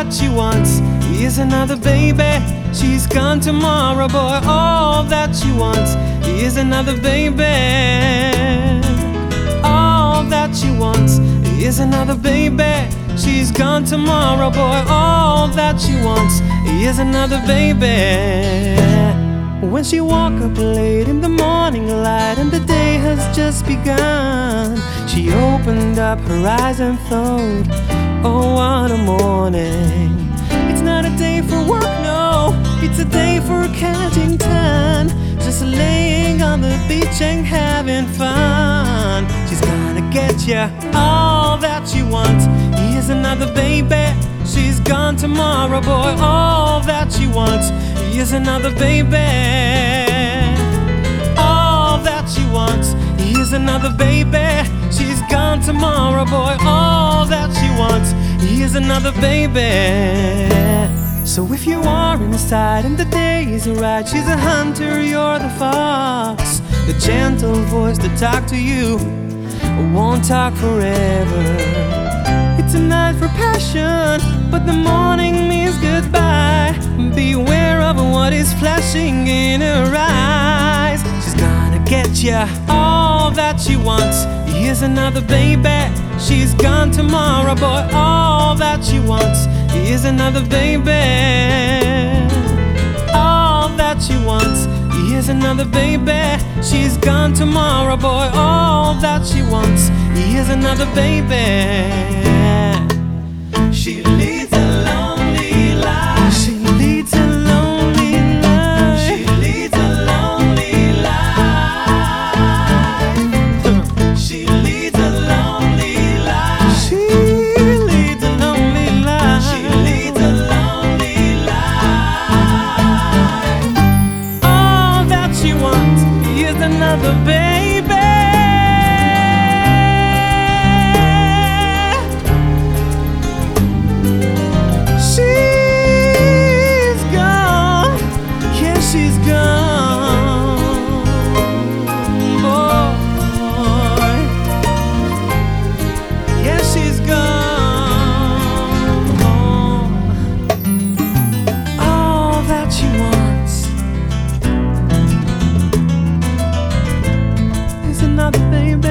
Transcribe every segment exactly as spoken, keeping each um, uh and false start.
that she wants is another baby. She's gone tomorrow, boy. All that she wants is another baby. All that she wants is another baby. She's gone tomorrow, boy. All that she wants is another baby. When she woke up late in the morning light and the day has just begun, she opened up her eyes and thought, oh, what a morning. It's not a day for work, no, it's a day for catching tan, just laying on the beach and having fun. She's gonna get ya all that she wants is another baby. She's gone tomorrow, boy. All that she wants is another baby. All that she wants is another baby. She's gone tomorrow, boy. All that she wants is another baby. So if you are inside and the day is right, she's a hunter, you're the fox. The gentle voice that talk to you won't talk forever. It's a night for passion, but the morning means goodbye. Beware of what is flashing in her eyes. She's gonna get ya all that she wants is another baby. She's gone tomorrow, boy. All that she wants is another baby. All that she wants is another baby. She's gone tomorrow, boy. All that she wants is another baby. She leads a lonely life. She leads a lonely life. She leads a lonely life. She leads a lonely life. She leads a lonely life. She leads a lonely life. All that she wants is another baby. She's gone, boy. Yeah, she's gone. All that she wants is another baby.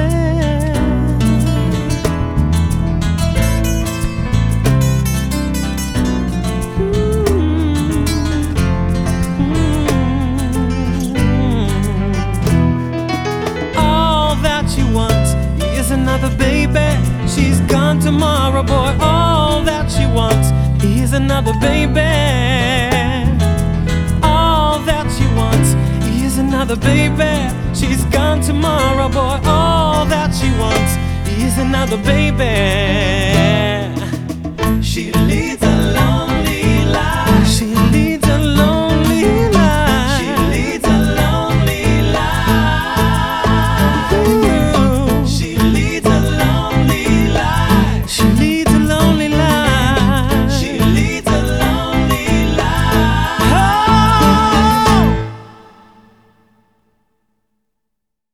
Another baby. She's gone tomorrow, boy. All that she wants is another baby. All that she wants is another baby. She's gone tomorrow, boy. All that she wants is another baby. She leaves